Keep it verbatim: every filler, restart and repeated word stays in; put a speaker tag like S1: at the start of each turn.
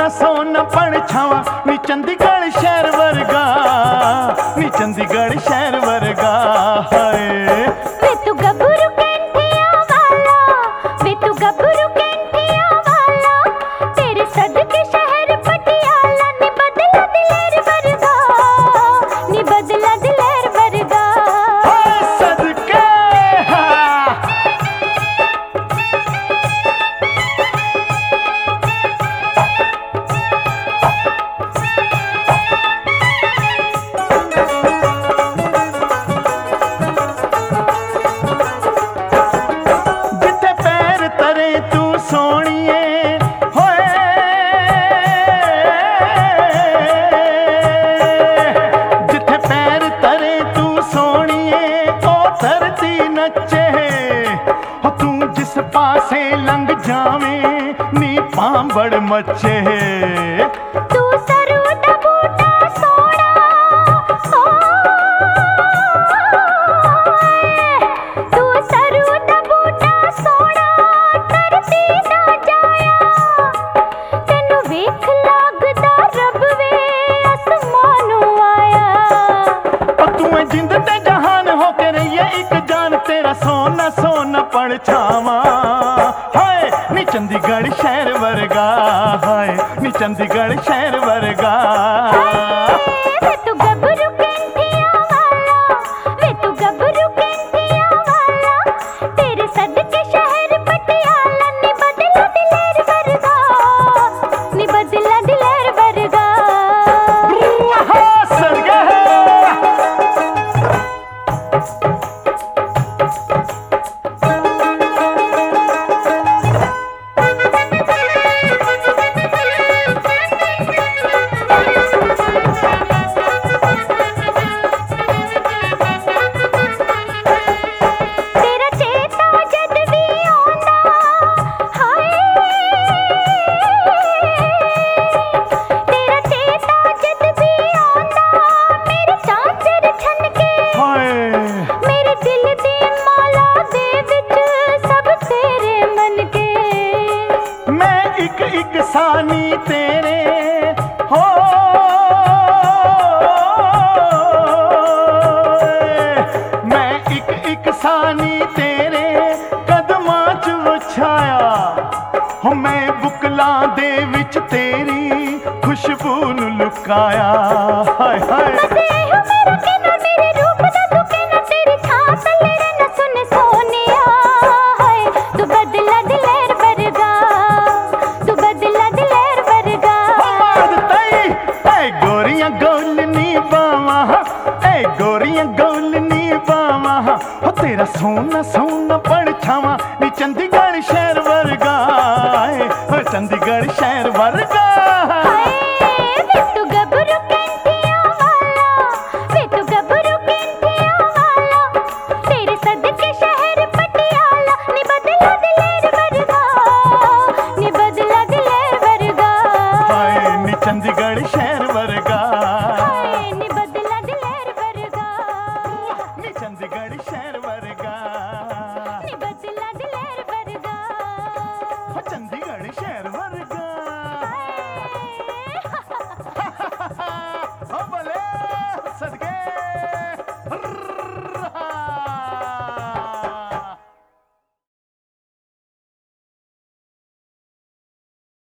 S1: सोना सोना परछावां नी चंडीगढ़ शहर वर्गा, नी चंडीगढ़ शहर वर्गा। हाय
S2: वे तू गबरू कैंठिया वाला, वे तू गबरू कैंठिया वाला, तेरे सदके शहर पटियाला नी बदला दिलेर वर्गा, नी बदला दिलेर वर्गा।
S1: हाय सदके हाँ। जिथे पैर तरे तू सोनिए होए, जिथे पैर तरे तू सोनिए ओ धरती नचे। हो तू जिस पासे लंघ जावे नी पांबड़ मचे।
S2: तू सरू दा बूटा सोना, तू सरू दा बूटा सोना, धरती ना जाया, तेनू वेख लागदा रब वे आसमानों आया।
S1: ओ तू है जिंद ते जहान हो के रहिए एक जान, तेरा सोना सोना परछावां। हाय नी चंडीगढ़ शहर वर्गा, हाय नी चंडीगढ़ शहर वर्गा।
S2: वे तू गबरू कैंठिया वाला, वे तू गबरू कैंठिया वाला, तेरे सदके शहर पटियाला नी बदला दिलेर वर्गा, नी बदला दिलेर वर्गा।
S1: हाँ, सदके है।
S2: तेरा चेता जद भी आंदा, हाय तेरा चेता जद भी आंदा, मेरे चांचर छनके,
S1: हाय
S2: मेरे दिल दी माला दे विच सब तेरे मन के।
S1: मैं एक एक सानी तेरे हो, मैं एक एक सानी तेरे कदमां च विछाया। हो मैं बुकलां दे विच तेरी खुशबू नू लुकाया। हाय हाय
S2: बसे हो मेरा कहना, मेरे रूप दा तू कहना, तेरी छां तले रहना सुन सोनिया। हाय तू बदला दिलेर वर्गा, तू बदला दिलेर वर्गा।
S1: बाद तई ए गोरियां गोलनी बावां, ए गोरियां गोलनी बावां। हो तेरा सोना सोना परछावां नी चंडीगढ़ शहर वर्गा, हो चंडीगढ़ शहर वर्गा।
S2: हाय वे तू गबरू कैंठिया वाला, वे तू गबरू कैंठिया वाला, तेरे सदके शहर पटियाला नी बदला दिलेर वर्गा, नी बदला दिलेर वर्गा।
S1: हाय नी चंडीगढ़ शहर वर्गा,
S2: हाय नी बदला दिलेर वर्गा,
S1: नी चंडीगढ़ शहर